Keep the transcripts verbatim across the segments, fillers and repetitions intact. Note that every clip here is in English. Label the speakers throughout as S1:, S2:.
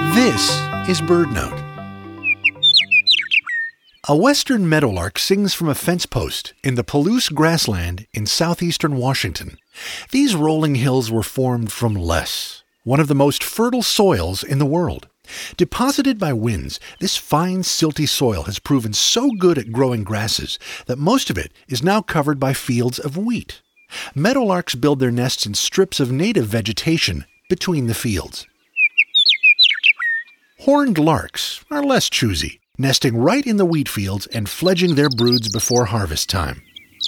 S1: This is BirdNote. A western meadowlark sings from a fence post in the Palouse grassland in southeastern Washington. These rolling hills were formed from loess, one of the most fertile soils in the world. Deposited by winds, this fine, silty soil has proven so good at growing grasses that most of it is now covered by fields of wheat. Meadowlarks build their nests in strips of native vegetation between the fields. Horned larks are less choosy, nesting right in the wheat fields and fledging their broods before harvest time.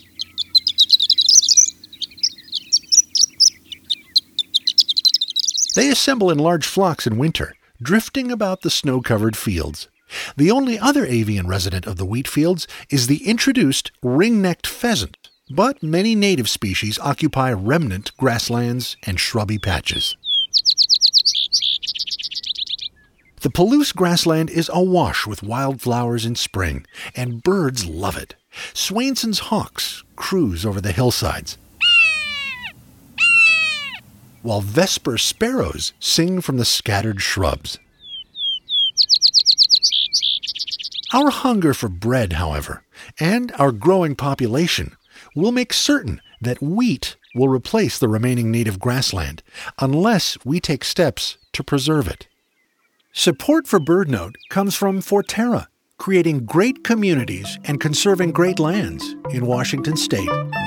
S1: They assemble in large flocks in winter, drifting about the snow-covered fields. The only other avian resident of the wheat fields is the introduced ring-necked pheasant, but many native species occupy remnant grasslands and shrubby patches. The Palouse grassland is awash with wildflowers in spring, and birds love it. Swainson's hawks cruise over the hillsides, while vesper sparrows sing from the scattered shrubs. Our hunger for bread, however, and our growing population will make certain that wheat will replace the remaining native grassland unless we take steps to preserve it. Support for BirdNote comes from Forterra, creating great communities and conserving great lands in Washington State.